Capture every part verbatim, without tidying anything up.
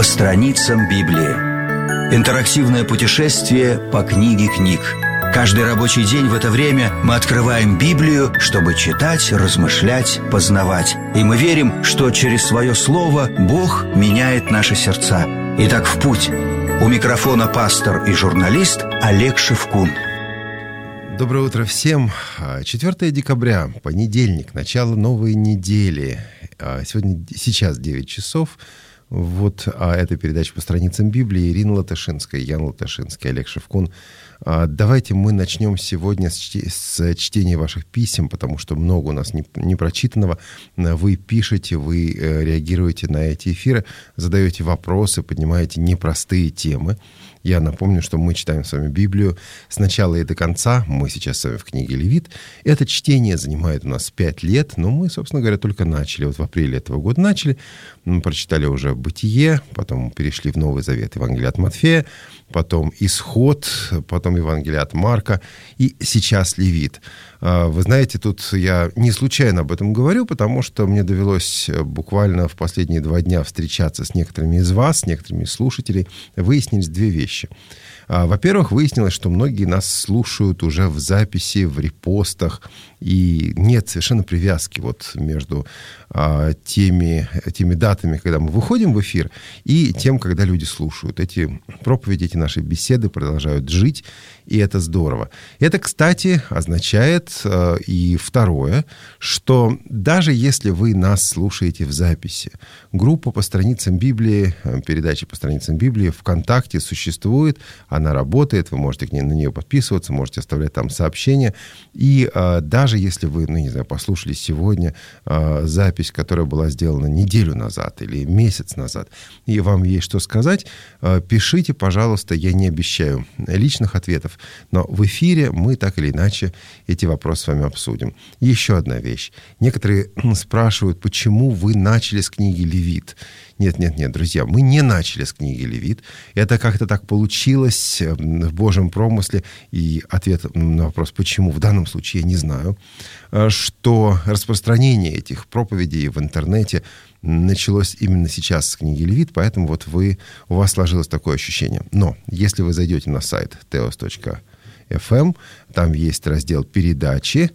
страницам Библии. Интерактивное путешествие по книге книг. Каждый рабочий день в это время мы открываем Библию, чтобы читать, размышлять, познавать. И мы верим, что через свое слово Бог меняет наши сердца. Итак, в путь. У микрофона пастор и журналист Олег Шевкун. Доброе утро всем. четвёртого декабря, понедельник, начало новой недели. Сегодня, сейчас девять часов. Вот а эта передача по страницам Библии. Ирина Латышинская, Ян Латышинский, Олег Шевкун. А, давайте мы начнем сегодня с, чти- с чтения ваших писем, потому что много у нас не, не прочитанного. Вы пишете, вы э, реагируете на эти эфиры, задаете вопросы, поднимаете непростые темы. Я напомню, что мы читаем с вами Библию с начала и до конца. Мы сейчас с вами в книге Левит. Это чтение занимает у нас пять лет, но мы, собственно говоря, только начали. Вот в апреле этого года начали. Мы прочитали уже Бытие, потом перешли в Новый Завет, Евангелие от Матфея, потом Исход, потом Евангелие от Марка и сейчас Левит. Вы знаете, тут я не случайно об этом говорю, потому что мне довелось буквально в последние два дня встречаться с некоторыми из вас, с некоторыми из слушателей. Выяснились две вещи. Во-первых, выяснилось, что многие нас слушают уже в записи, в репостах, и нет совершенно привязки вот между а, теми, теми датами, когда мы выходим в эфир, и тем, когда люди слушают. Эти проповеди, эти наши беседы продолжают жить, и это здорово. Это, кстати, означает а, и второе, что даже если вы нас слушаете в записи, группа по страницам Библии, передача по страницам Библии ВКонтакте существует, она работает, вы можете к ней, на нее подписываться, можете оставлять там сообщения. И а, даже если вы, ну, не знаю, послушали сегодня а, запись, которая была сделана неделю назад или месяц назад, и вам есть что сказать, а, пишите, пожалуйста, я не обещаю личных ответов, но в эфире мы так или иначе эти вопросы с вами обсудим. И еще одна вещь. Некоторые спрашивают, почему вы начали с книги Левит. Нет, нет, нет, друзья, мы не начали с книги Левит. Это как-то так получилось в Божьем промысле. И ответ на вопрос, почему, в данном случае я не знаю, что распространение этих проповедей в интернете началось именно сейчас с книги Левит, поэтому вот вы, у вас сложилось такое ощущение. Но если вы зайдете на сайт теос точка эф эм, там есть раздел «Передачи»,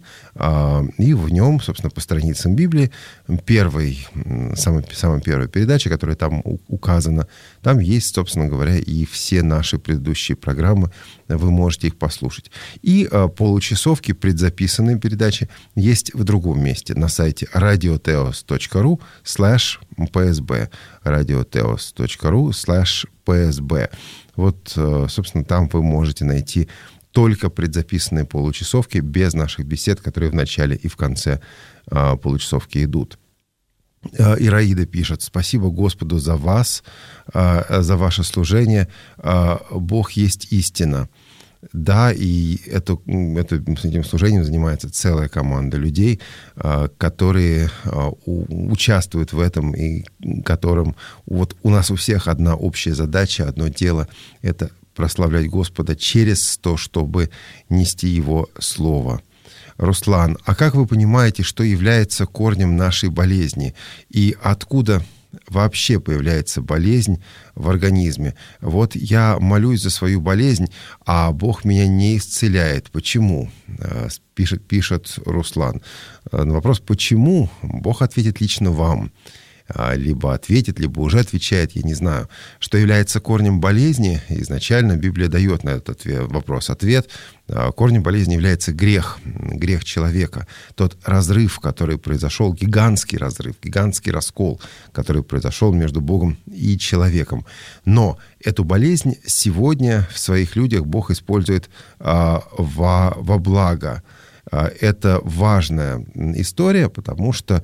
и в нем, собственно, по страницам Библии, первый, самая, самая первая передача, которая там указана, там есть, собственно говоря, и все наши предыдущие программы, вы можете их послушать. И получасовки, предзаписанные передачи, есть в другом месте, на сайте радиотеос точка ру слэш псб, радиотеос точка ру слэш псб. Вот, собственно, там вы можете найти только предзаписанные получасовки, без наших бесед, которые в начале и в конце а, получасовки идут. А, Ираида пишет: «Спасибо Господу за вас, а, за ваше служение. А, Бог есть истина». Да, и это, это, с этим служением занимается целая команда людей, а, которые а, у, участвуют в этом, и которым вот у нас у всех одна общая задача, одно дело — это прославлять Господа через то, чтобы нести Его Слово. Руслан, а как вы понимаете, что является корнем нашей болезни? И откуда вообще появляется болезнь в организме? Вот я молюсь за свою болезнь, а Бог меня не исцеляет. Почему? Пишет, пишет Руслан. На вопрос «почему?» Бог ответит лично вам. Либо ответит, либо уже отвечает, я не знаю. Что является корнем болезни, изначально Библия дает на этот ответ, вопрос ответ. Корнем болезни является грех, грех человека. Тот разрыв, который произошел, гигантский разрыв, гигантский раскол, который произошел между Богом и человеком. Но эту болезнь сегодня в своих людях Бог использует а, во, во благо. Это важная история, потому что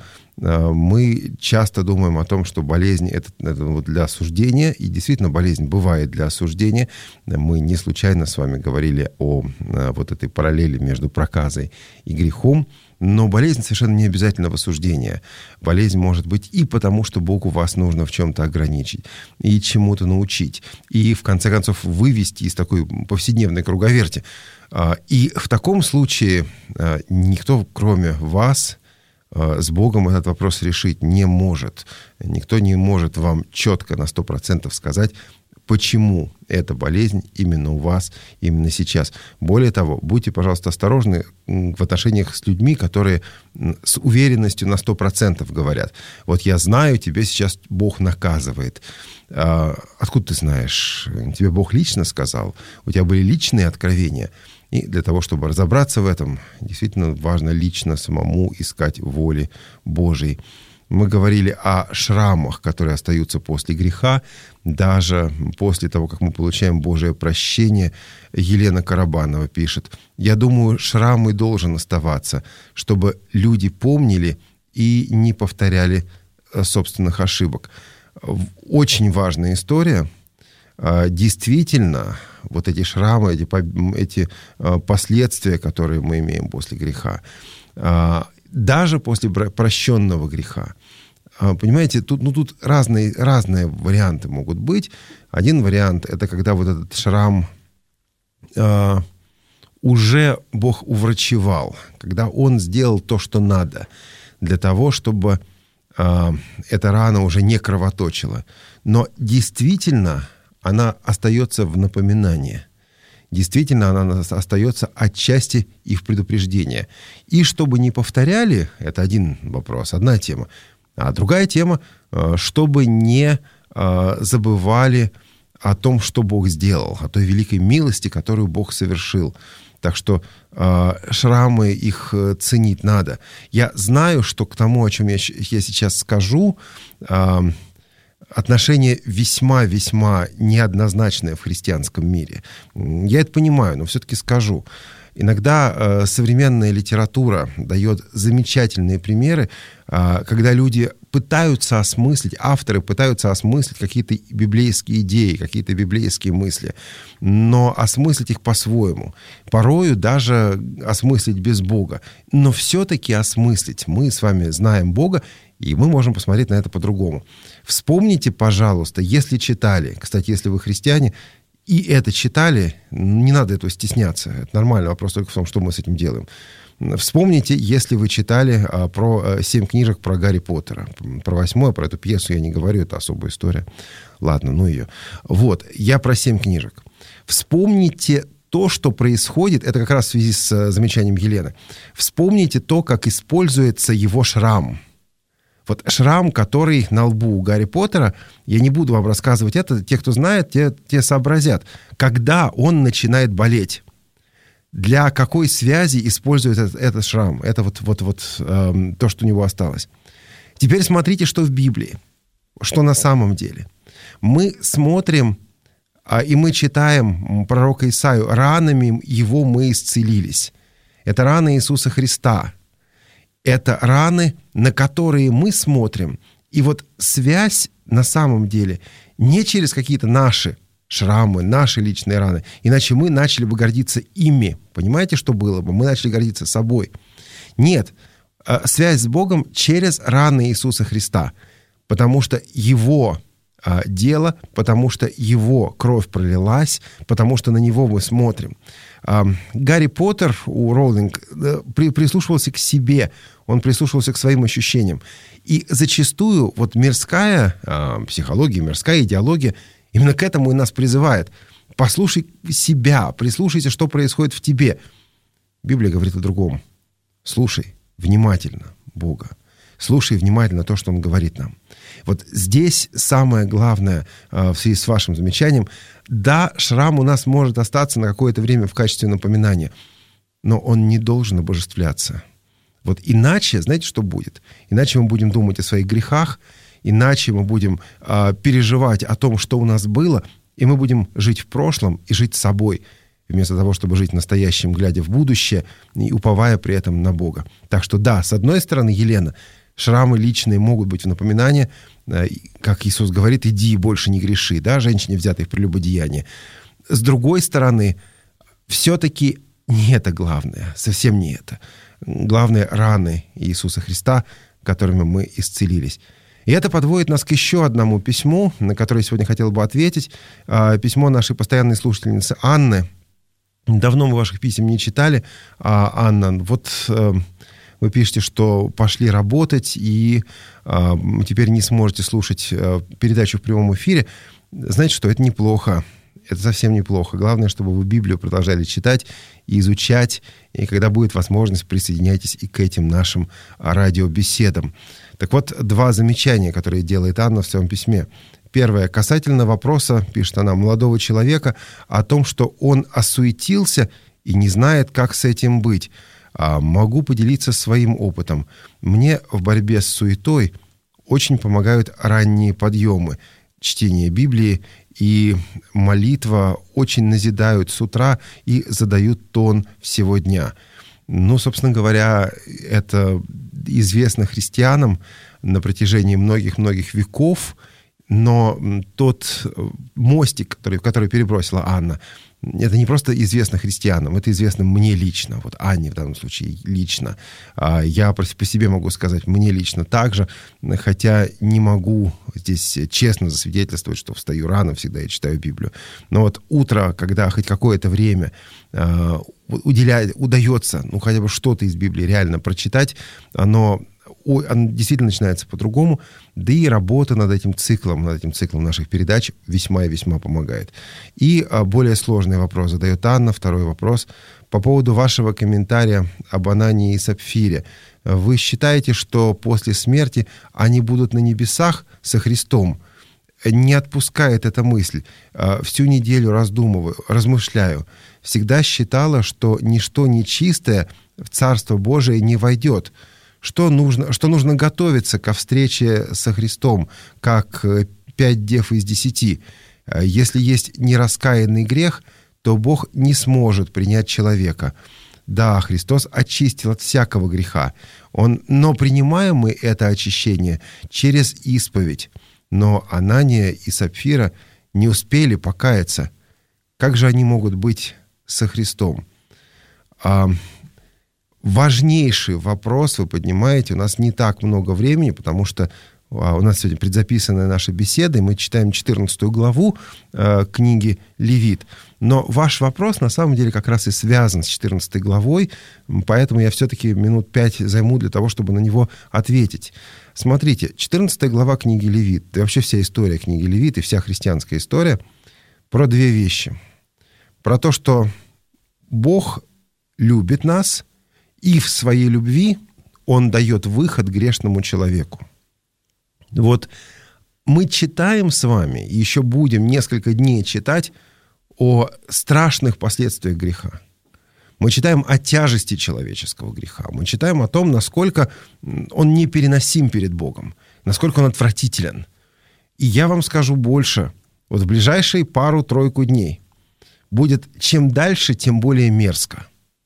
мы часто думаем о том, что болезнь это, это вот для осуждения, и действительно болезнь бывает для осуждения. Мы не случайно с вами говорили о вот этой параллели между проказой и грехом. Но болезнь совершенно не обязательно в осуждение. Болезнь может быть и потому, что Богу вас нужно в чем-то ограничить, и чему-то научить, и в конце концов вывести из такой повседневной круговерти. И в таком случае никто, кроме вас, с Богом этот вопрос решить не может. Никто не может вам четко на сто процентов сказать, почему эта болезнь именно у вас, именно сейчас. Более того, будьте, пожалуйста, осторожны в отношениях с людьми, которые с уверенностью на сто процентов говорят. Вот я знаю, тебе сейчас Бог наказывает. Откуда ты знаешь? Тебе Бог лично сказал? У тебя были личные откровения? И для того, чтобы разобраться в этом, действительно важно лично самому искать воли Божьей. Мы говорили о шрамах, которые остаются после греха, даже после того, как мы получаем Божие прощение. Елена Карабанова пишет: «Я думаю, шрам и должен оставаться, чтобы люди помнили и не повторяли собственных ошибок». Очень важная история. Действительно, вот эти шрамы, эти, эти последствия, которые мы имеем после греха, даже после прощенного греха. Понимаете, тут, ну, тут разные, разные варианты могут быть. Один вариант – это когда вот этот шрам э, уже Бог уврачевал, когда Он сделал то, что надо, для того, чтобы э, эта рана уже не кровоточила. Но действительно она остается в напоминании. Действительно, она остается отчасти и в предупреждении. И чтобы не повторяли, это один вопрос, одна тема. А другая тема, чтобы не забывали о том, что Бог сделал, о той великой милости, которую Бог совершил. Так что шрамы, их ценить надо. Я знаю, что к тому, о чем я, я сейчас скажу, отношение весьма-весьма неоднозначное в христианском мире. Я это понимаю, но все-таки скажу. Иногда э, современная литература дает замечательные примеры, э, когда люди пытаются осмыслить, авторы пытаются осмыслить какие-то библейские идеи, какие-то библейские мысли, но осмыслить их по-своему. Порою даже осмыслить без Бога. Но все-таки осмыслить. Мы с вами знаем Бога, и мы можем посмотреть на это по-другому. Вспомните, пожалуйста, если читали, кстати, если вы христиане, и это читали, не надо этого стесняться. Это нормально, вопрос только в том, что мы с этим делаем. Вспомните, если вы читали а, про а, семь книжек про Гарри Поттера. Про восьмое, про эту пьесу я не говорю, это особая история. Ладно, ну ее. Вот, я про семь книжек. Вспомните то, что происходит, это как раз в связи с а, замечанием Елены. Вспомните то, как используется его шрам. Вот шрам, который на лбу у Гарри Поттера, я не буду вам рассказывать это, те, кто знает, те, те сообразят. Когда он начинает болеть, для какой связи использует этот, этот шрам? Это вот, вот, вот э, то, что у него осталось. Теперь смотрите, что в Библии, что на самом деле. Мы смотрим, э, и мы читаем пророка Исаию: «Ранами его мы исцелились». Это раны Иисуса Христа. Это раны, на которые мы смотрим. И вот связь на самом деле не через какие-то наши шрамы, наши личные раны. Иначе мы начали бы гордиться ими. Понимаете, что было бы? Мы начали гордиться собой. Нет. Связь с Богом через раны Иисуса Христа. Потому что Его дело, потому что Его кровь пролилась, потому что на Него мы смотрим. Гарри Поттер у Роулинг прислушивался к себе, он прислушивался к своим ощущениям. И зачастую вот мирская психология, мирская идеология именно к этому и нас призывает. Послушай себя, прислушайся, что происходит в тебе. Библия говорит о другом. Слушай внимательно Бога. Слушай внимательно то, что Он говорит нам. Вот здесь самое главное в связи с вашим замечанием. Да, шрам у нас может остаться на какое-то время в качестве напоминания, но он не должен обожествляться. Вот иначе, знаете, что будет? Иначе мы будем думать о своих грехах, иначе мы будем э, переживать о том, что у нас было, и мы будем жить в прошлом и жить собой, вместо того, чтобы жить настоящим, глядя в будущее и уповая при этом на Бога. Так что да, с одной стороны, Елена, шрамы личные могут быть в напоминание, как Иисус говорит: иди и больше не греши, да, женщине, взятой в прелюбодеянии. С другой стороны, все-таки не это главное, совсем не это. Главное — раны Иисуса Христа, которыми мы исцелились. И это подводит нас к еще одному письму, на которое сегодня хотел бы ответить. Письмо нашей постоянной слушательницы Анны. Давно мы ваших писем не читали, Анна. Вот вы пишете, что пошли работать и э, теперь не сможете слушать э, передачу в прямом эфире. Знаете что, это неплохо. Это совсем неплохо. Главное, чтобы вы Библию продолжали читать и изучать. И когда будет возможность, присоединяйтесь и к этим нашим радиобеседам. Так вот, два замечания, которые делает Анна в своем письме. Первое. Касательно вопроса, пишет она, молодого человека о том, что он осуетился и не знает, как с этим быть. А могу поделиться своим опытом. Мне в борьбе с суетой очень помогают ранние подъемы. Чтение Библии и молитва очень назидают с утра и задают тон всего дня. Ну, собственно говоря, это известно христианам на протяжении многих-многих веков, но тот мостик, который, который перебросила Анна, это не просто известно христианам, это известно мне лично, вот Анне в данном случае лично. Я по себе могу сказать, мне лично также, хотя не могу здесь честно засвидетельствовать, что встаю рано всегда и читаю Библию. Но вот утро, когда хоть какое-то время уделяет, удается, ну, хотя бы что-то из Библии реально прочитать, оно... он действительно начинается по-другому, да и работа над этим циклом, над этим циклом наших передач весьма и весьма помогает. И более сложный вопрос задает Анна, второй вопрос. По поводу вашего комментария об Анании и Сапфире. Вы считаете, что после смерти они будут на небесах со Христом? Не отпускает эта мысль. Всю неделю раздумываю, размышляю. Всегда считала, что ничто нечистое в Царство Божие не войдет. Что нужно, что нужно готовиться ко встрече со Христом, как пять дев из десяти. Если есть нераскаянный грех, то Бог не сможет принять человека. Да, Христос очистил от всякого греха. Он, но принимаем мы это очищение через исповедь. Но Анания и Сапфира не успели покаяться. Как же они могут быть со Христом? А... Важнейший вопрос вы поднимаете. У нас не так много времени, потому что а, у нас сегодня предзаписанная наша беседа, и мы читаем четырнадцатую главу э, книги Левит. Но ваш вопрос на самом деле как раз и связан с четырнадцатой главой, поэтому я все-таки минут пять займу для того, чтобы на него ответить. Смотрите, четырнадцатая глава книги Левит, и вообще вся история книги Левит и вся христианская история про две вещи. Про то, что Бог любит нас, и в своей любви Он дает выход грешному человеку. Вот мы читаем с вами, и еще будем несколько дней читать о страшных последствиях греха. Мы читаем о тяжести человеческого греха. Мы читаем о том, насколько он непереносим перед Богом, насколько он отвратителен. И я вам скажу больше. Вот в ближайшие пару-тройку дней будет чем дальше, тем более мерзко.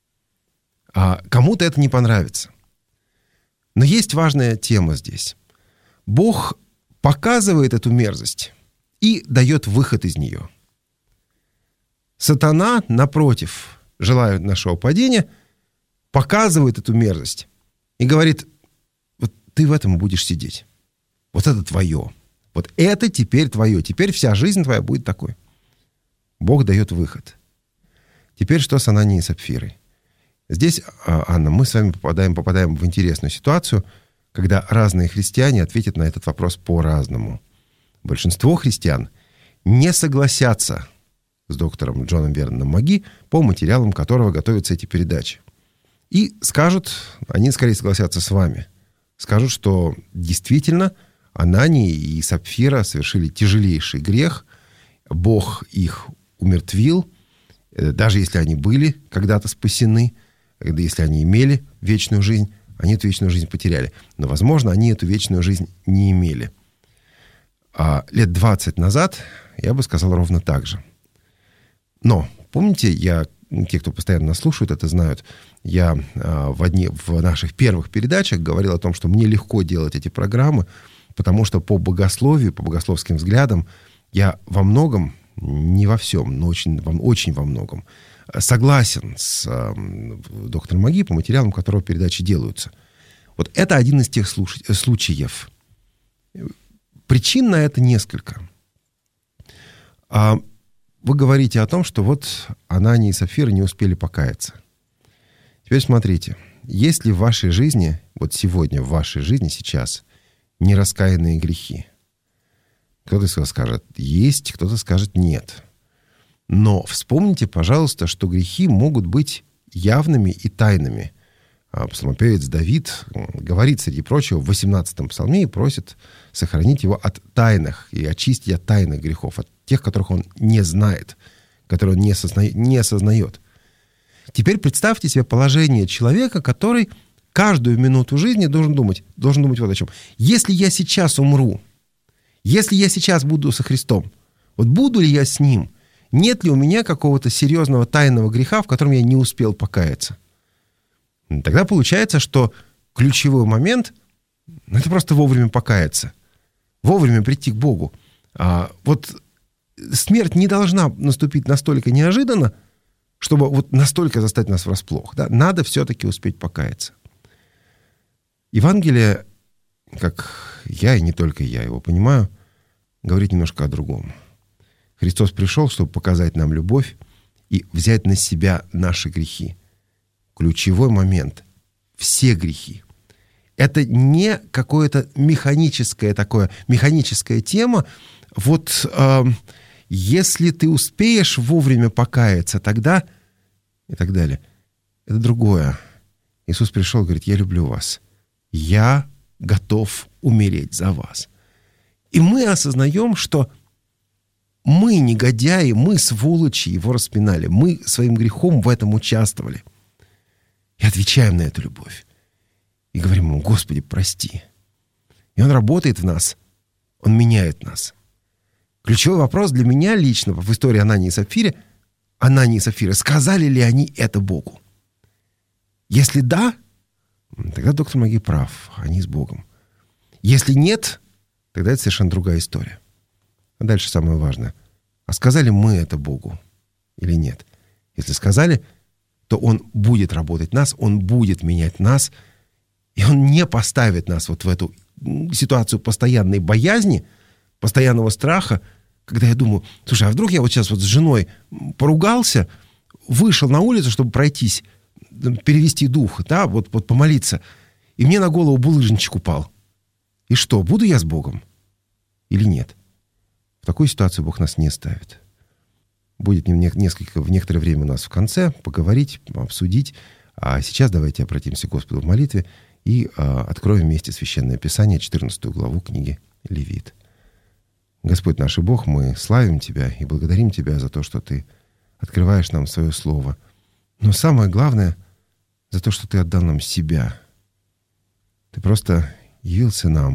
А кому-то это не понравится. Но есть важная тема здесь. Бог показывает эту мерзость и дает выход из нее. Сатана, напротив, желая нашего падения, показывает эту мерзость и говорит, вот ты в этом будешь сидеть. Вот это твое. Вот это теперь твое. Теперь вся жизнь твоя будет такой. Бог дает выход. Теперь что с Ананией и Сапфирой? Здесь, Анна, мы с вами попадаем, попадаем в интересную ситуацию, когда разные христиане ответят на этот вопрос по-разному. Большинство христиан не согласятся с доктором Джоном Верноном Маги, по материалам которого готовятся эти передачи. И скажут, они скорее согласятся с вами, скажут, что действительно Анания и Сапфира совершили тяжелейший грех, Бог их умертвил, даже если они были когда-то спасены, когда если они имели вечную жизнь, они эту вечную жизнь потеряли. Но, возможно, они эту вечную жизнь не имели. А лет двадцать назад я бы сказал ровно так же. Но, помните, я, те, кто постоянно нас слушают, это знают, я а, в, одни, в наших первых передачах говорил о том, что мне легко делать эти программы, потому что по богословию, по богословским взглядам я во многом, не во всем, но очень, очень во многом, согласен с э, доктором Маги по материалам, которого передачи делаются. Вот это один из тех слуш... случаев. Причин на это несколько. А вы говорите о том, что вот Анания и Сапфира не успели покаяться. Теперь смотрите. есть ли в вашей жизни, вот сегодня в вашей жизни, сейчас, нераскаянные грехи? Кто-то скажет «есть», кто-то скажет «нет». Но вспомните, пожалуйста, что грехи могут быть явными и тайными. Псалмопевец Давид говорит, среди прочего, в восемнадцатом псалме и просит сохранить его от тайных и очистить от тайных грехов, от тех, которых он не знает, которые он не осознает. Не осознает. Теперь представьте себе положение человека, который каждую минуту жизни должен думать, должен думать вот о чем. Если я сейчас умру, если я сейчас буду со Христом, вот буду ли я с Ним? Нет ли у меня какого-то серьезного тайного греха, в котором я не успел покаяться? Тогда получается, что ключевой момент – это просто вовремя покаяться, вовремя прийти к Богу. А вот смерть не должна наступить настолько неожиданно, чтобы вот настолько застать нас врасплох. Да? Надо все-таки успеть покаяться. Евангелие, как я и не только я его понимаю, говорит немножко о другом. Христос пришел, чтобы показать нам любовь и взять на себя наши грехи. Ключевой момент – все грехи. Это не какое-то механическое такое, механическая тема. Вот э, если ты успеешь вовремя покаяться, тогда и так далее. Это другое. Иисус пришел и говорит: я люблю вас. Я готов умереть за вас. И мы осознаем, что мы, негодяи, мы, сволочи, его распинали. Мы своим грехом в этом участвовали. И отвечаем на эту любовь. И говорим ему: Господи, прости. И он работает в нас. Он меняет нас. Ключевой вопрос для меня лично в истории Анании и Сапфиры: Анании и Сапфиры, сказали ли они это Богу? Если да, тогда доктор Маги прав. Они с Богом. Если нет, тогда это совершенно другая история. А дальше самое важное. А сказали мы это Богу или нет? Если сказали, то Он будет работать в нас, Он будет менять нас, и Он не поставит нас вот в эту ситуацию постоянной боязни, постоянного страха, когда я думаю: слушай, а вдруг я вот сейчас вот с женой поругался, вышел на улицу, чтобы пройтись, перевести дух, да, вот, вот помолиться, и мне на голову булыжничек упал. И что, буду я с Богом или нет? В такую ситуацию Бог нас не ставит. Будет несколько, в некоторое время у нас в конце поговорить, обсудить. А сейчас давайте обратимся к Господу в молитве и а, откроем вместе Священное Писание, четырнадцатую главу книги Левит. Господь наш и Бог, мы славим Тебя и благодарим Тебя за то, что Ты открываешь нам Свое Слово. Но самое главное, за то, что Ты отдал нам себя. Ты просто явился нам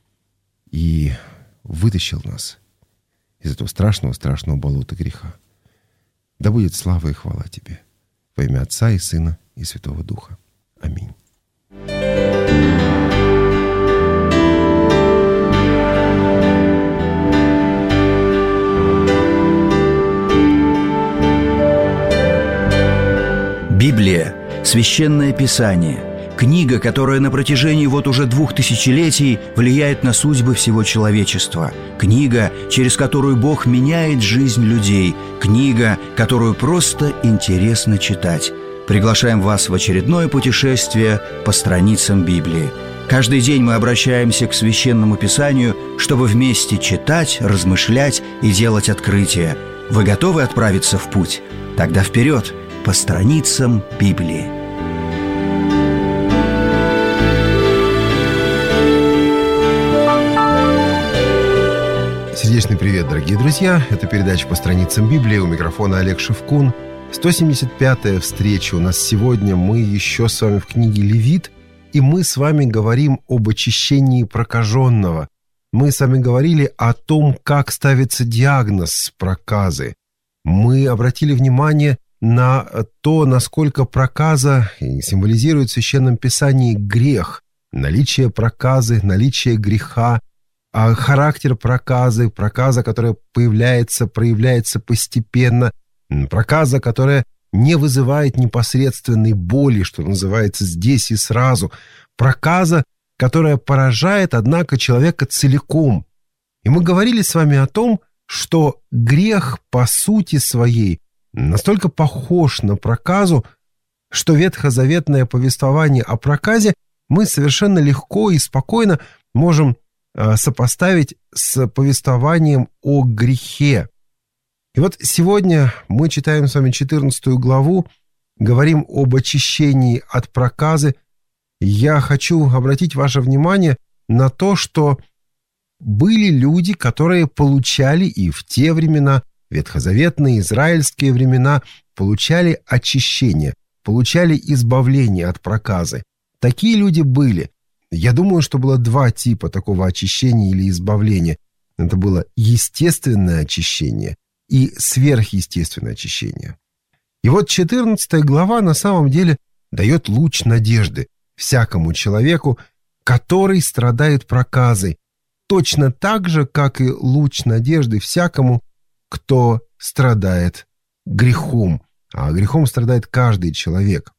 и вытащил нас из этого страшного-страшного болота греха. Да будет слава и хвала Тебе. Во имя Отца и Сына и Святого Духа. Аминь. Библия – Священное Писание. Книга, которая на протяжении вот уже двух тысячелетий влияет на судьбы всего человечества. Книга, через которую Бог меняет жизнь людей. Книга, которую просто интересно читать. Приглашаем вас в очередное путешествие по страницам Библии. Каждый день мы обращаемся к Священному Писанию, чтобы вместе читать, размышлять и делать открытия. Вы готовы отправиться в путь? Тогда вперед, по страницам Библии. Сердечный привет, дорогие друзья. Это передача «По страницам Библии». У микрофона Олег Шевкун. сто семьдесят пятая встреча у нас сегодня. Мы еще с вами в книге Левит. И мы с вами говорим об очищении прокаженного. Мы с вами говорили о том, как ставится диагноз проказы. Мы обратили внимание на то, насколько проказа символизирует в Священном Писании грех. Наличие проказы, наличие греха. А характер проказы, проказа, которая появляется, проявляется постепенно, проказа, которая не вызывает непосредственной боли, что называется, здесь и сразу, проказа, которая поражает, однако, человека целиком. И мы говорили с вами о том, что грех по сути своей настолько похож на проказу, что ветхозаветное повествование о проказе мы совершенно легко и спокойно можем сопоставить с повествованием о грехе. И вот сегодня мы читаем с вами четырнадцатую главу, говорим об очищении от проказы. Я хочу обратить ваше внимание на то, что были люди, которые получали и в те времена, ветхозаветные, израильские времена, получали очищение, получали избавление от проказы. Такие люди были. Я думаю, что было два типа такого очищения или избавления. Это было естественное очищение и сверхъестественное очищение. И вот четырнадцатая глава на самом деле дает луч надежды всякому человеку, который страдает проказой, точно так же, как и луч надежды всякому, кто страдает грехом. А грехом страдает каждый человек.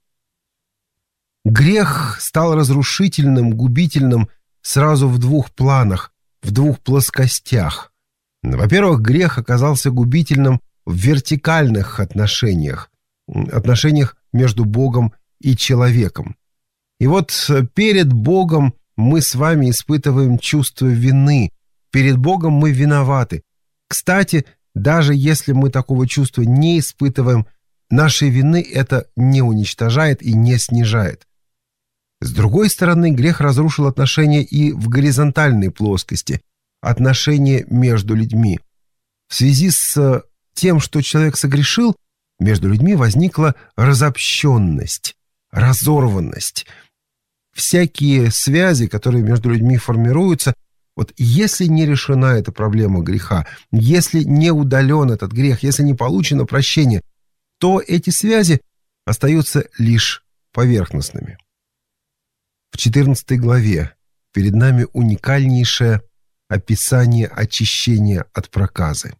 Грех стал разрушительным, губительным сразу в двух планах, в двух плоскостях. Во-первых, грех оказался губительным в вертикальных отношениях, отношениях между Богом и человеком. И вот перед Богом мы с вами испытываем чувство вины. Перед Богом мы виноваты. Кстати, даже если мы такого чувства не испытываем, нашей вины это не уничтожает и не снижает. С другой стороны, грех разрушил отношения и в горизонтальной плоскости, отношения между людьми. В связи с тем, что человек согрешил, между людьми возникла разобщенность, разорванность. Всякие связи, которые между людьми формируются, вот если не решена эта проблема греха, если не удален этот грех, если не получено прощение, то эти связи остаются лишь поверхностными. В четырнадцатой главе перед нами уникальнейшее описание очищения от проказы.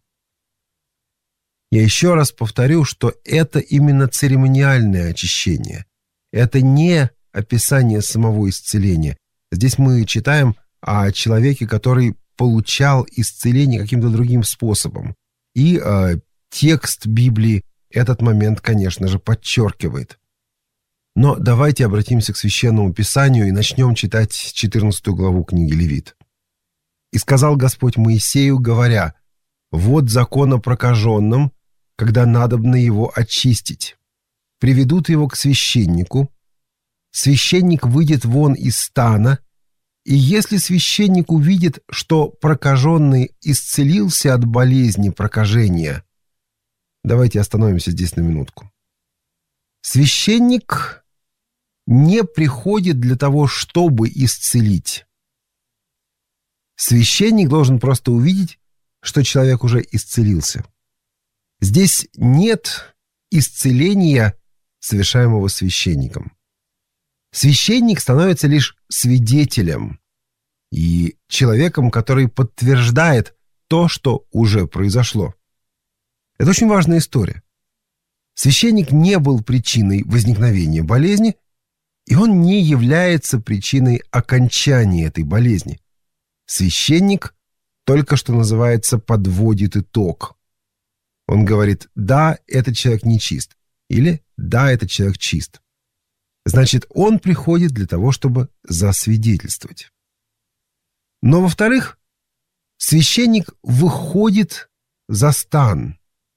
Я еще раз повторю, что это именно церемониальное очищение. Это не описание самого исцеления. Здесь мы читаем о человеке, который получал исцеление каким-то другим способом. И э, текст Библии этот момент, конечно же, подчеркивает. Но давайте обратимся к Священному Писанию и начнем читать четырнадцатую главу книги Левит. «И сказал Господь Моисею, говоря, вот закон о прокаженном, когда надобно его очистить. Приведут его к священнику. Священник выйдет вон из стана, и если священник увидит, что прокаженный исцелился от болезни прокажения». Давайте остановимся здесь на минутку. Священник не приходит для того, чтобы исцелить. Священник должен просто увидеть, что человек уже исцелился. Здесь нет исцеления, совершаемого священником. Священник становится лишь свидетелем и человеком, который подтверждает то, что уже произошло. Это очень важная история. Священник не был причиной возникновения болезни, и он не является причиной окончания этой болезни. Священник только что называется подводит итог. Он говорит: да, этот человек нечист, или да, этот человек чист. Значит, он приходит для того, чтобы засвидетельствовать. Но, во-вторых, священник выходит за стан.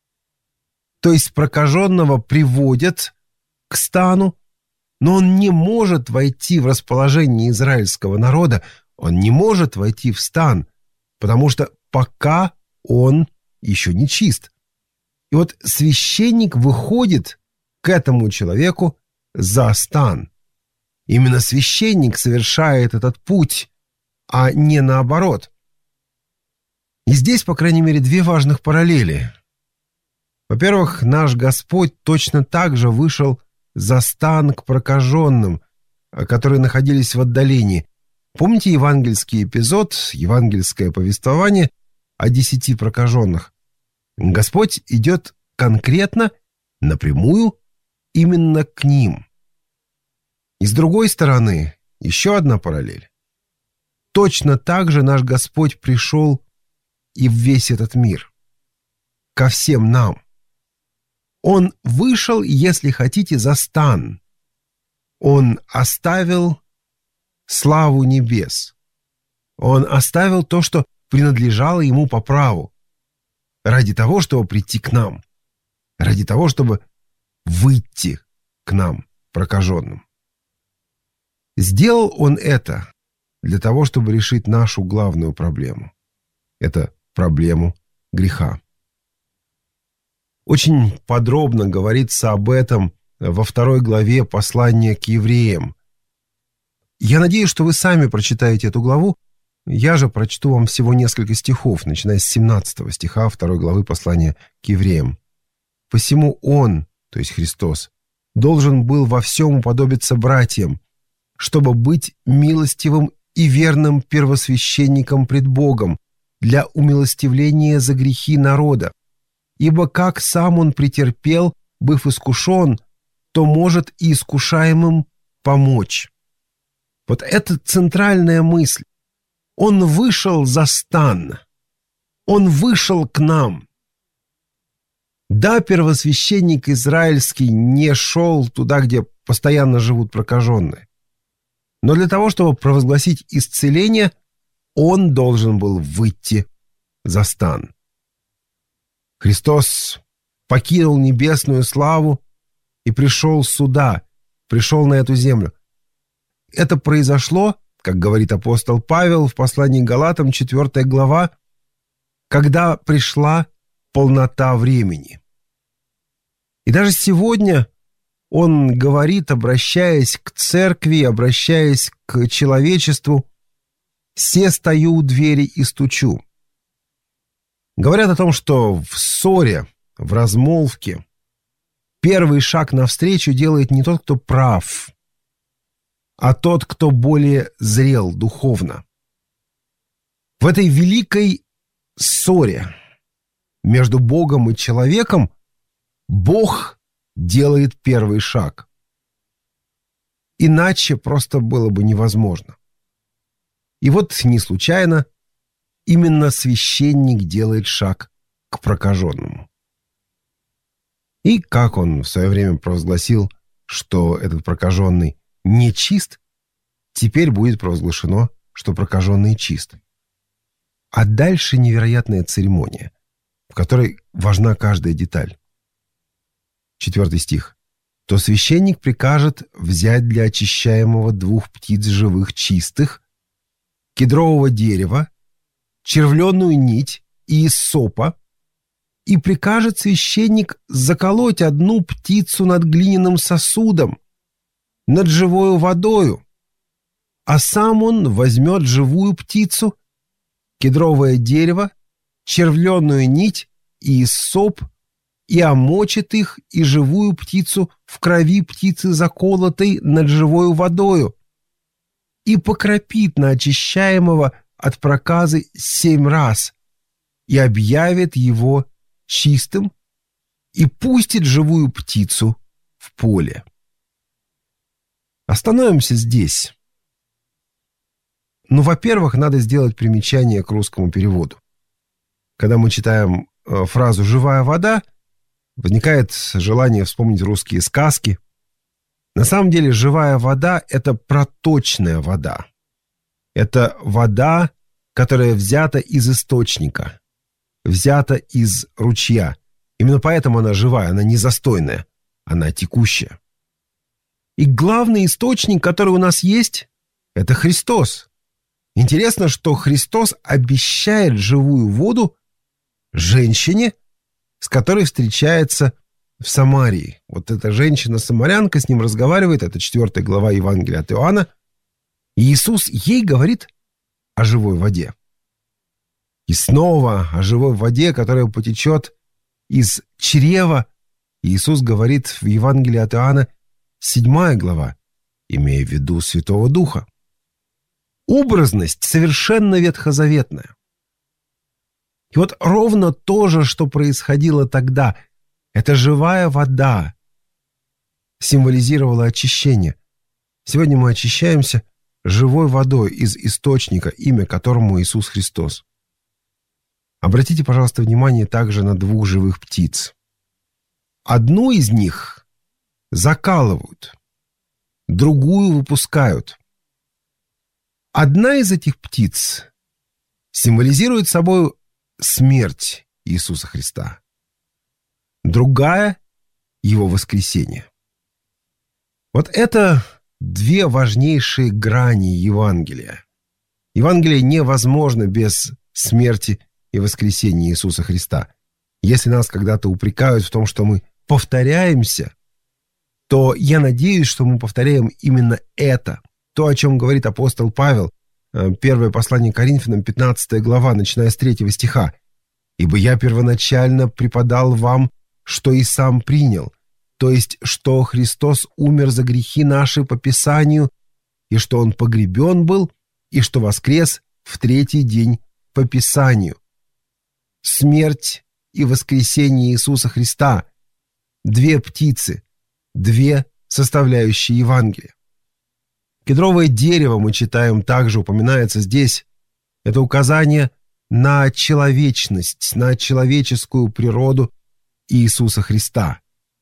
То есть прокаженного приводят к стану, но он не может войти в расположение израильского народа, он не может войти в стан, потому что пока он еще не чист. И вот священник выходит к этому человеку за стан. Именно священник совершает этот путь, а не наоборот. И здесь, по крайней мере, две важных параллели. Во-первых, наш Господь точно так же вышел за стан к прокаженным, которые находились в отдалении. Помните евангельский эпизод, евангельское повествование о десяти прокаженных? Господь идет конкретно, напрямую, именно к ним. И с другой стороны, еще одна параллель. Точно так же наш Господь пришел и в весь этот мир, ко всем нам. Он вышел, если хотите, за стан, Он оставил славу небес. Он оставил то, что принадлежало ему по праву, ради того, чтобы прийти к нам, ради того, чтобы выйти к нам, прокаженным. Сделал он это для того, чтобы решить нашу главную проблему. Это проблему греха. Очень подробно говорится об этом во второй главе послания к евреям. Я надеюсь, что вы сами прочитаете эту главу. Я же прочту вам всего несколько стихов, начиная с семнадцатого стиха второй главы послания к евреям. «Посему Он, то есть Христос, должен был во всем уподобиться братьям, чтобы быть милостивым и верным первосвященником пред Богом для умилостивления за грехи народа. Ибо как сам Он претерпел, быв искушен, то может и искушаемым помочь». Вот это центральная мысль. Он вышел за стан. Он вышел к нам. Да, первосвященник израильский не шел туда, где постоянно живут прокаженные. Но для того, чтобы провозгласить исцеление, он должен был выйти за стан. Христос покинул небесную славу и пришел сюда, пришел на эту землю. Это произошло, как говорит апостол Павел в послании к Галатам, четвёртая глава, когда пришла полнота времени. И даже сегодня он говорит, обращаясь к церкви, обращаясь к человечеству: «Се стою у двери и стучу». Говорят о том, что в ссоре, в размолвке первый шаг навстречу делает не тот, кто прав, а тот, кто более зрел духовно. В этой великой ссоре между Богом и человеком Бог делает первый шаг. Иначе просто было бы невозможно. И вот не случайно именно священник делает шаг к прокаженному. И как он в свое время провозгласил, что этот прокаженный нечист, теперь будет провозглашено, что прокаженный чист. А дальше невероятная церемония, в которой важна каждая деталь. Четвертый стих. «То священник прикажет взять для очищаемого двух птиц живых чистых, кедрового дерева, червленую нить и иссопа, и прикажет священник заколоть одну птицу над глиняным сосудом, над живою водою, а сам он возьмет живую птицу, кедровое дерево, червленую нить и иссоп, и омочит их и живую птицу в крови птицы заколотой над живою водою, и покропит на очищаемого от проказы семь раз, и объявит его чистым, и пустит живую птицу в поле». Остановимся здесь. Ну, во-первых, надо сделать примечание к русскому переводу. Когда мы читаем э, фразу «живая вода», возникает желание вспомнить русские сказки. На самом деле живая вода – это проточная вода. Это вода, которая взята из источника, взята из ручья. Именно поэтому она живая, она не застойная, она текущая. И главный источник, который у нас есть, это Христос. Интересно, что Христос обещает живую воду женщине, с которой встречается в Самарии. Вот эта женщина-самарянка с ним разговаривает, это четвёртая глава Евангелия от Иоанна. И Иисус ей говорит о живой воде. И снова о живой воде, которая потечет из чрева. Иисус говорит в Евангелии от Иоанна, седьмая глава, имея в виду Святого Духа. Образность совершенно ветхозаветная. И вот ровно то же, что происходило тогда, эта живая вода символизировала очищение. Сегодня мы очищаемся живой водой из источника, имя которому Иисус Христос. Обратите, пожалуйста, внимание также на двух живых птиц. Одну из них закалывают. другую выпускают. Одна из этих птиц символизирует собой смерть Иисуса Христа, другая — Его воскресение. Вот это две важнейшие грани Евангелия. Евангелие невозможно без смерти и воскресения Иисуса Христа. Если нас когда-то упрекают в том, что мы повторяемся, то я надеюсь, что мы повторяем именно это. То, о чем говорит апостол Павел, первое послание к Коринфянам, пятнадцатая глава, начиная с третьего стиха. «Ибо я первоначально преподал вам, что и сам принял, то есть, что Христос умер за грехи наши по Писанию, и что Он погребен был, и что воскрес в третий день по Писанию». Смерть и воскресение Иисуса Христа — две птицы, две составляющие Евангелия. Кедровое дерево, мы читаем, также упоминается здесь. Это указание на человечность, на человеческую природу Иисуса Христа.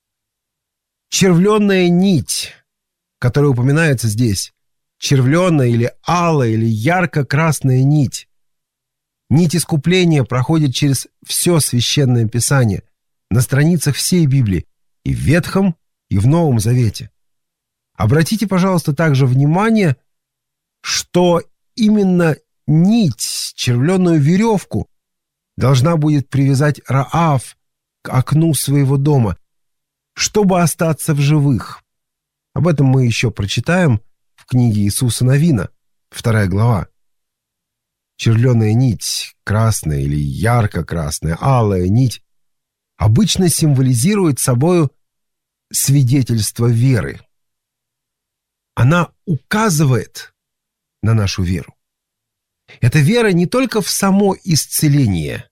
Червленная нить, которая упоминается здесь, червленая или алая или ярко-красная нить. Нить искупления проходит через все Священное Писание, на страницах всей Библии, и в Ветхом, и в Новом Завете. Обратите, пожалуйста, также внимание, что именно нить, червленную веревку, должна будет привязать Раав к окну своего дома, чтобы остаться в живых. Об этом мы еще прочитаем в книге Иисуса Навина, вторая глава. Червленая нить, красная или ярко-красная, алая нить, обычно символизирует собою свидетельство веры. Она указывает на нашу веру. Эта вера не только в само исцеление.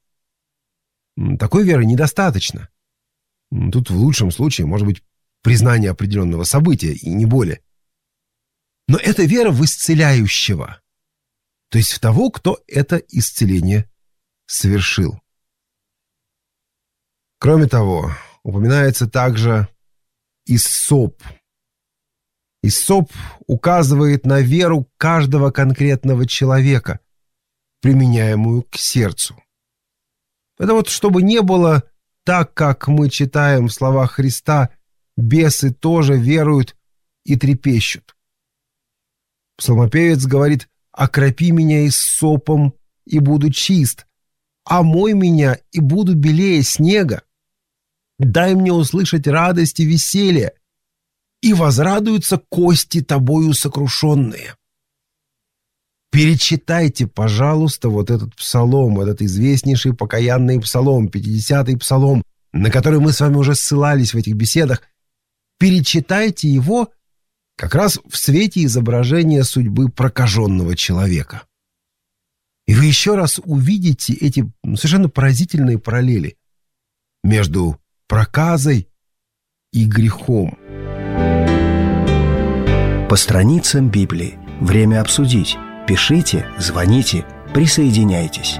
Такой веры недостаточно. Тут в лучшем случае может быть признание определенного события, и не более. Но это вера в исцеляющего, то есть в того, кто это исцеление совершил. Кроме того, упоминается также иссоп. Иссоп указывает на веру каждого конкретного человека, применяемую к сердцу. Это вот чтобы не было так, как мы читаем в словах Христа, бесы тоже веруют и трепещут. Псалмопевец говорит: «Окропи меня иссопом, и буду чист, омой меня, и буду белее снега. Дай мне услышать радость и веселье, и возрадуются кости тобою сокрушенные». Перечитайте, пожалуйста, вот этот псалом, этот известнейший покаянный псалом, пятидесятый псалом, на который мы с вами уже ссылались в этих беседах. Перечитайте его как раз в свете изображения судьбы прокаженного человека. И вы еще раз увидите эти совершенно поразительные параллели между проказой и грехом. По страницам Библии. Время обсудить. Пишите, звоните, присоединяйтесь.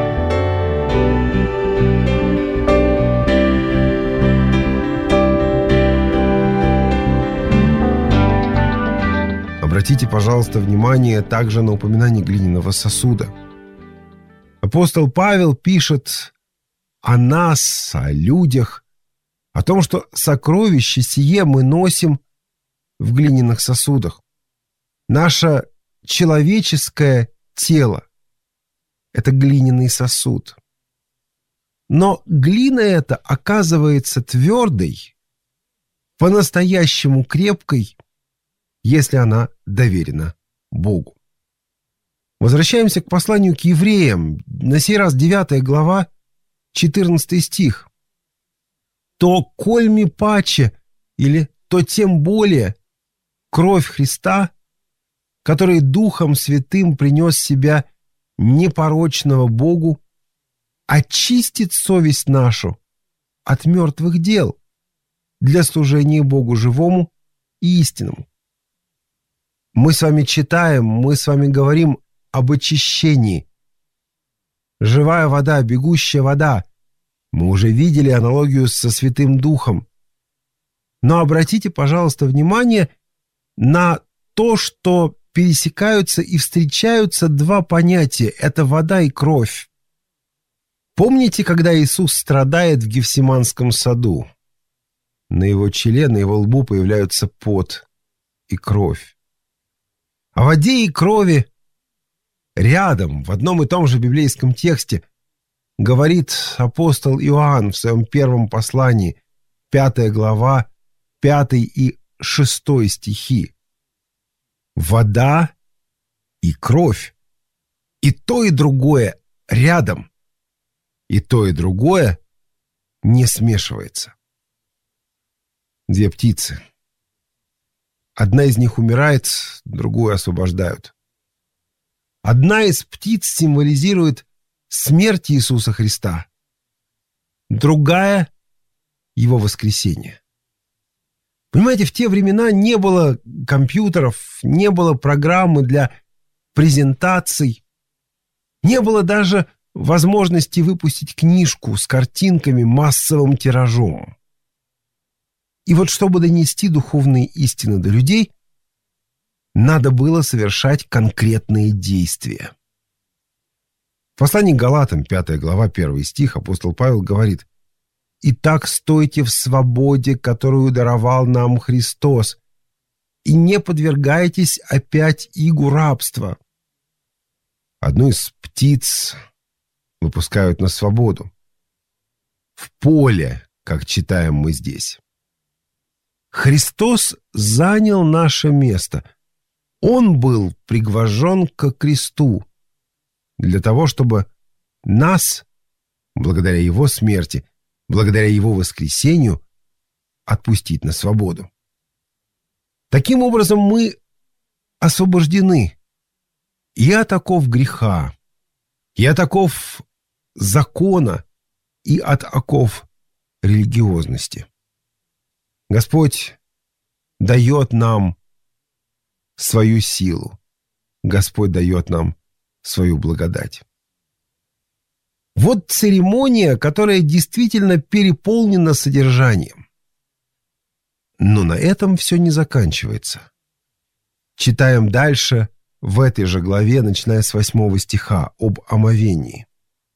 Обратите, пожалуйста, внимание также на упоминание глиняного сосуда. Апостол Павел пишет о нас, о людях, о том, что сокровище сие мы носим в глиняных сосудах. Наше человеческое тело — это глиняный сосуд. Но глина эта оказывается твердой, по-настоящему крепкой, если она доверена Богу. Возвращаемся к посланию к евреям, на сей раз девятая глава, четырнадцатый стих. «То кольми паче, или то тем более, кровь Христа, который Духом Святым принес себя непорочного Богу, очистит совесть нашу от мертвых дел для служения Богу живому и истинному». Мы с вами читаем, мы с вами говорим об очищении. Живая вода, бегущая вода. Мы уже видели аналогию со Святым Духом. Но обратите, пожалуйста, внимание на то, что пересекаются и встречаются два понятия – это вода и кровь. Помните, когда Иисус страдает в Гефсиманском саду? На его челе, на его лбу появляются пот и кровь. О воде и крови рядом, в одном и том же библейском тексте, говорит апостол Иоанн в своем первом послании, пятая глава, пятый и шестой стихи. Вода и кровь. И то, и другое рядом. И то, и другое не смешивается. Две птицы. Одна из них умирает, другую освобождают. Одна из птиц символизирует смерть Иисуса Христа, другая — Его воскресение. Понимаете, в те времена не было компьютеров, не было программы для презентаций, не было даже возможности выпустить книжку с картинками массовым тиражом. И вот чтобы донести духовные истины до людей, надо было совершать конкретные действия. В послании к Галатам, пятая глава, первый стих, апостол Павел говорит: «Итак, стойте в свободе, которую даровал нам Христос, и не подвергайтесь опять игу рабства». Одну из птиц выпускают на свободу. В поле, как читаем мы здесь. Христос занял наше место. Он был пригвожден ко кресту для того, чтобы нас, благодаря Его смерти, благодаря Его воскресению, отпустить на свободу. Таким образом, мы освобождены и от оков греха, и от оков закона, и от оков религиозности. Господь дает нам свою силу. Господь дает нам свою благодать. Вот церемония, которая действительно переполнена содержанием. Но на этом все не заканчивается. Читаем дальше в этой же главе, начиная с восьмого стиха, об омовении.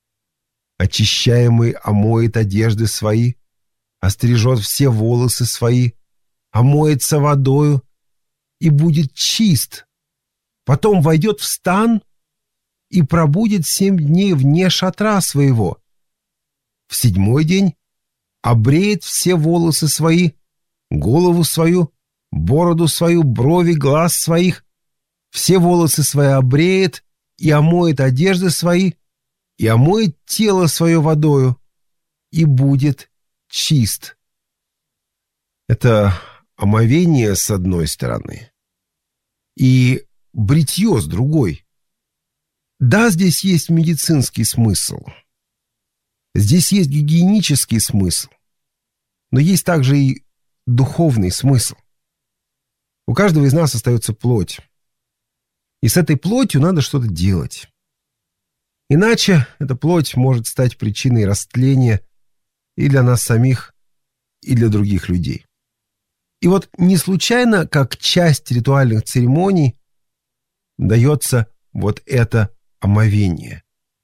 «Очищаемый омоет одежды свои, острижет все волосы свои, омоется водою и будет чист. Потом войдет в стан и пробудет семь дней вне шатра своего. В седьмой день обреет все волосы свои, голову свою, бороду свою, брови, глаз своих, все волосы свои обреет и омоет одежды свои, и омоет тело свое водою, и будет чист». Это омовение с одной стороны и бритье с другой. Да, здесь есть медицинский смысл, здесь есть гигиенический смысл, но есть также и духовный смысл. У каждого из нас остается плоть, и с этой плотью надо что-то делать. Иначе эта плоть может стать причиной растления и для нас самих, и для других людей. И вот не случайно, как часть ритуальных церемоний, дается вот это омовение.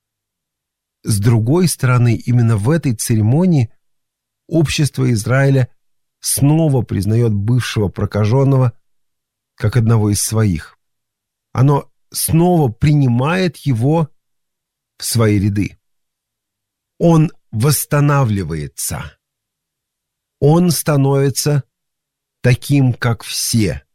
С другой стороны, именно в этой церемонии общество Израиля снова признает бывшего прокаженного как одного из своих. Оно снова принимает его в свои ряды. Он восстанавливается. Он становится таким, как все.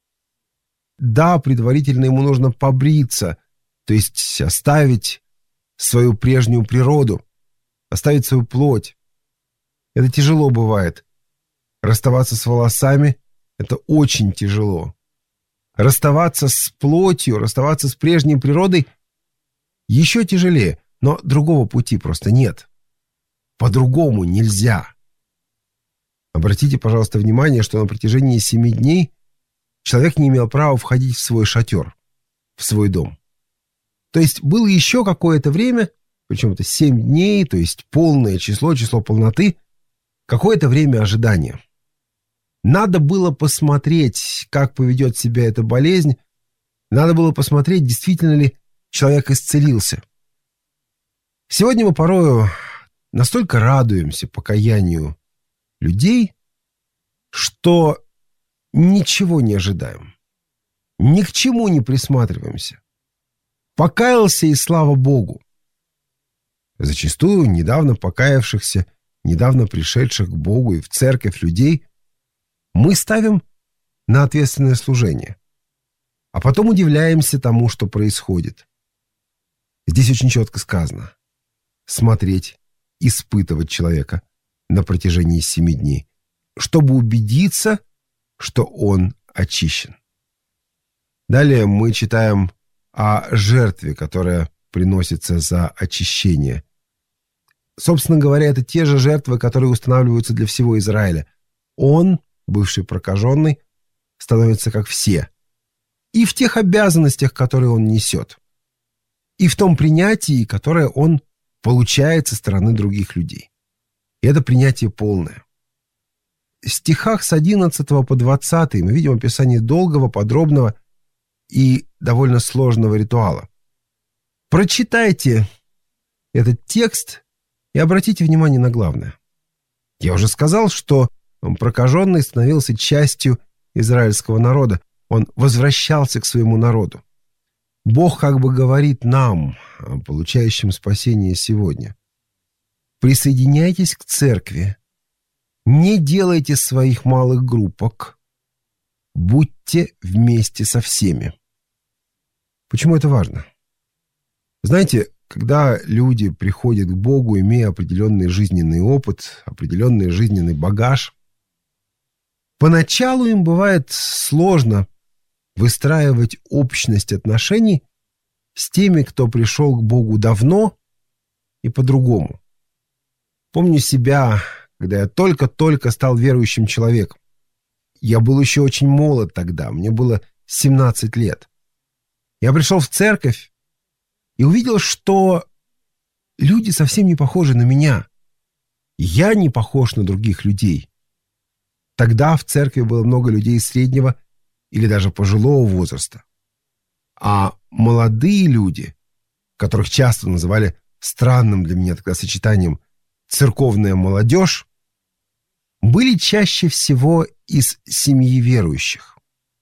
Да, предварительно ему нужно побриться, то есть оставить свою прежнюю природу, оставить свою плоть. Это тяжело бывает. Расставаться с волосами – это очень тяжело. Расставаться с плотью, расставаться с прежней природой еще тяжелее, но другого пути просто нет. По-другому нельзя. Обратите, пожалуйста, внимание, что на протяжении семи дней человек не имел права входить в свой шатер, в свой дом. То есть было еще какое-то время, причем это семь дней, то есть полное число, число полноты, какое-то время ожидания. Надо было посмотреть, как поведет себя эта болезнь. Надо было посмотреть, действительно ли человек исцелился. Сегодня мы порою настолько радуемся покаянию людей, что ничего не ожидаем, ни к чему не присматриваемся. Покаялся, и слава Богу. Зачастую недавно покаявшихся, недавно пришедших к Богу и в церковь людей мы ставим на ответственное служение, а потом удивляемся тому, что происходит. Здесь очень четко сказано: смотреть, испытывать человека на протяжении семи дней, чтобы убедиться, что он очищен. Далее мы читаем о жертве, которая приносится за очищение. Собственно говоря, это те же жертвы, которые устанавливаются для всего Израиля. Он, бывший прокаженный, становится как все. И в тех обязанностях, которые он несет. И в том принятии, которое он получает со стороны других людей. И это принятие полное. В стихах с одиннадцатого по двадцатый мы видим описание долгого, подробного и довольно сложного ритуала. Прочитайте этот текст и обратите внимание на главное. Я уже сказал, что прокаженный становился частью израильского народа. Он возвращался к своему народу. Бог как бы говорит нам, получающим спасение сегодня: присоединяйтесь к церкви, не делайте своих малых группок, будьте вместе со всеми. Почему это важно? Знаете, когда люди приходят к Богу, имея определенный жизненный опыт, определенный жизненный багаж, поначалу им бывает сложно выстраивать общность отношений с теми, кто пришел к Богу давно и по-другому. Помню себя, когда я только-только стал верующим человеком. Я был еще очень молод тогда, мне было семнадцать лет. Я пришел в церковь и увидел, что люди совсем не похожи на меня. Я не похож на других людей. Тогда в церкви было много людей среднего или даже пожилого возраста. А молодые люди, которых часто называли странным для меня тогда сочетанием «церковная молодежь», были чаще всего из семьи верующих.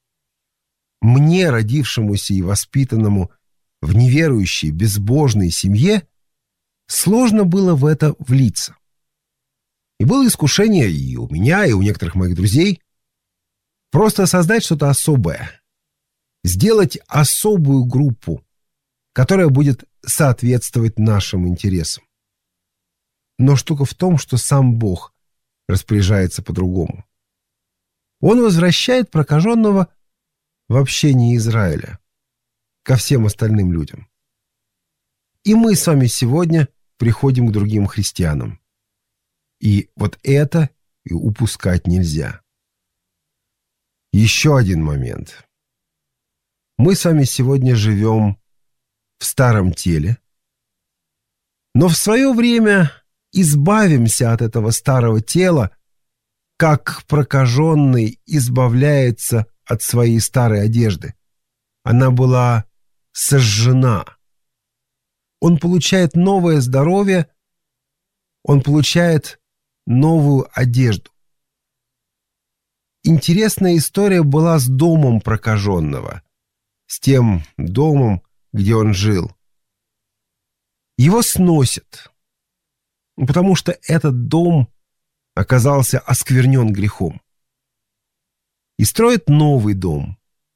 Мне, родившемуся и воспитанному в неверующей, безбожной семье, сложно было в это влиться. И было искушение и у меня, и у некоторых моих друзей просто создать что-то особое, сделать особую группу, которая будет соответствовать нашим интересам. Но штука в том, что сам Бог распоряжается по-другому. Он возвращает прокаженного в общение Израиля ко всем остальным людям. И мы с вами сегодня приходим к другим христианам. И вот это и упускать нельзя. Еще один момент. Мы с вами сегодня живем в старом теле, но в свое время избавимся от этого старого тела, как прокаженный избавляется от своей старой одежды. Она была сожжена. Он получает новое здоровье, он получает новую одежду. Интересная история была с домом прокаженного, с тем домом, где он жил. Его сносят, потому что этот дом оказался осквернен грехом. И строят новый дом.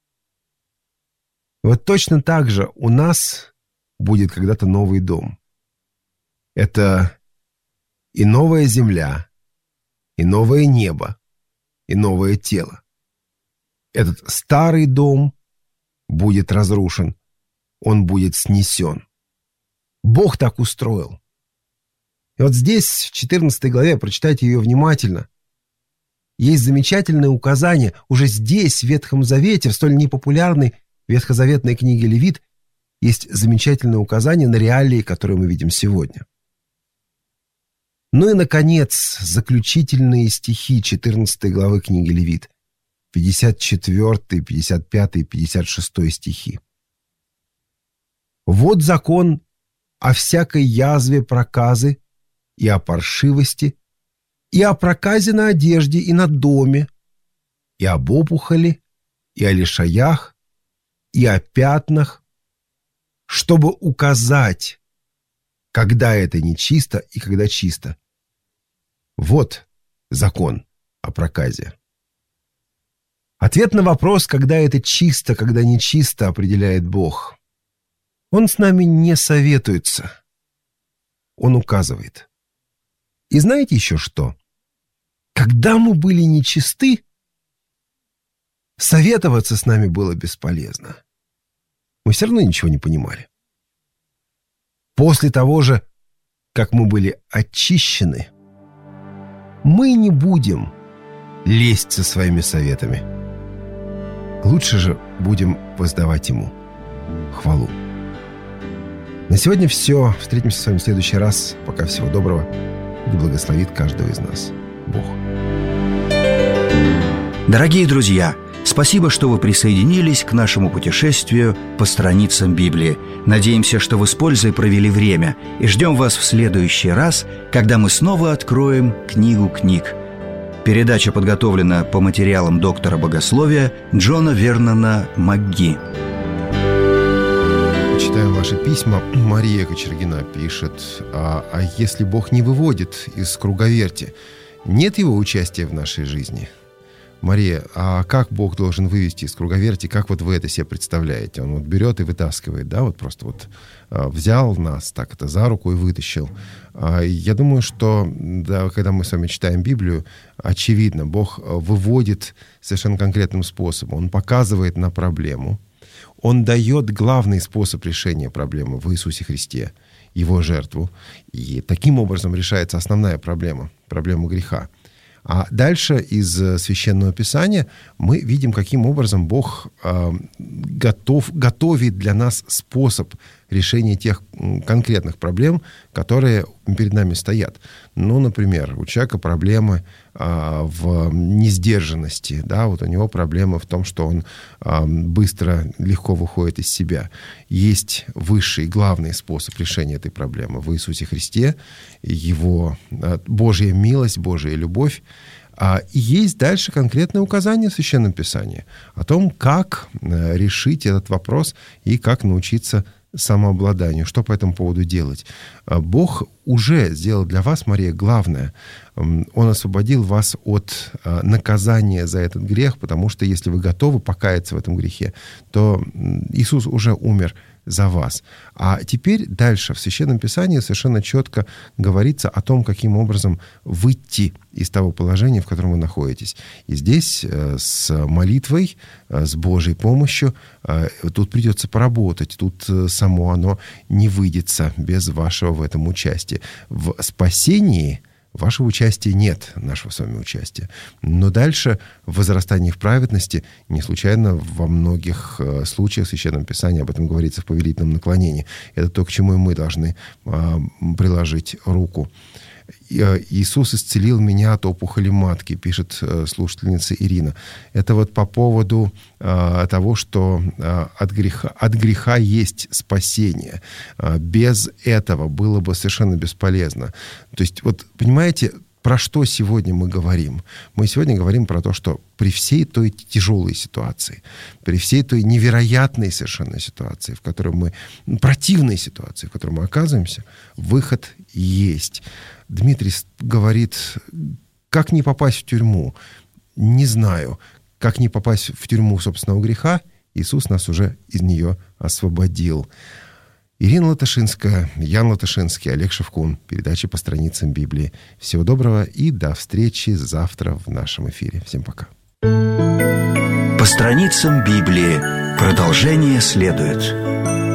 Вот точно так же у нас будет когда-то новый дом. Это и новая земля, и новое небо, и новое тело. Этот старый дом будет разрушен, он будет снесен. Бог так устроил. И вот здесь, в четырнадцатой главе, прочитайте ее внимательно, есть замечательное указание, уже здесь, в Ветхом Завете, в столь непопулярной ветхозаветной книге Левит, есть замечательное указание на реалии, которые мы видим сегодня. Ну и, наконец, заключительные стихи четырнадцатой главы книги Левит, пятьдесят четвёртый, пятьдесят пятый, пятьдесят шестой стихи. «Вот закон о всякой язве проказы и о паршивости, и о проказе на одежде и на доме, и об опухоли, и о лишаях, и о пятнах, чтобы указать, когда это нечисто и когда чисто. Вот закон о проказе». Ответ на вопрос, когда это чисто, когда нечисто, определяет Бог. Он с нами не советуется. Он указывает. И знаете еще что? Когда мы были нечисты, советоваться с нами было бесполезно. Мы все равно ничего не понимали. После того же, как мы были очищены, мы не будем лезть со своими советами. Лучше же будем воздавать Ему хвалу. На сегодня все. Встретимся с вами в следующий раз. Пока, всего доброго. Да благословит каждого из нас Бог. Дорогие друзья, спасибо, что вы присоединились к нашему путешествию по страницам Библии. Надеемся, что вы с пользой провели время, и ждем вас в следующий раз, когда мы снова откроем книгу книг. Передача подготовлена по материалам доктора богословия Джона Вернона МакГи. Читаем ваши письма. Мария Кочергина пишет: а, а если Бог не выводит из круговерти, нет его участия в нашей жизни? Мария, а как Бог должен вывести из круговерти? Как вот вы это себе представляете? Он вот берет и вытаскивает, да, вот просто вот а, взял нас так это за руку и вытащил. А, я думаю, что да, когда мы с вами читаем Библию, очевидно, Бог выводит совершенно конкретным способом. Он показывает на проблему. Он дает главный способ решения проблемы в Иисусе Христе, Его жертву. И таким образом решается основная проблема, проблема греха. А дальше из Священного Писания мы видим, каким образом Бог э, готов, готовит для нас способ решения тех конкретных проблем, которые перед нами стоят. Ну, например, у человека проблемы э, в несдержанности, да, вот у него проблемы в том, что он э, быстро, легко выходит из себя. Есть высший, главный способ решения этой проблемы в Иисусе Христе, Его э, Божья милость, Божья любовь. А, и есть дальше конкретное указание в Священном Писании о том, как э, решить этот вопрос и как научиться самообладанию, что по этому поводу делать. Бог уже сделал для вас, Мария, главное. Он освободил вас от наказания за этот грех, потому что если вы готовы покаяться в этом грехе, то Иисус уже умер за вас. А теперь дальше в Священном Писании совершенно четко говорится о том, каким образом выйти из того положения, в котором вы находитесь. И здесь с молитвой, с Божьей помощью тут придется поработать. Тут само оно не выйдется без вашего в этом участия. В спасении вашего участия нет, нашего с вами участия. Но дальше в возрастании в праведности, не случайно во многих э, случаях в Священном Писании об этом говорится в повелительном наклонении. Это то, к чему и мы должны э, приложить руку. Иисус исцелил меня от опухоли матки, пишет слушательница Ирина. Это вот по поводу э, того, что э, от греха, от греха есть спасение. Э, без этого было бы совершенно бесполезно. То есть, вот понимаете, про что сегодня мы говорим? Мы сегодня говорим про то, что при всей той тяжелой ситуации, при всей той невероятной совершенно ситуации, в которой мы, противной ситуации, в которой мы оказываемся, выход есть. Дмитрий говорит, как не попасть в тюрьму? Не знаю. Как не попасть в тюрьму собственного греха? Иисус нас уже из нее освободил. Ирина Латышинская, Ян Латышинский, Олег Шевкун. Передача по страницам Библии. Всего доброго и до встречи завтра в нашем эфире. Всем пока. По страницам Библии. Продолжение следует.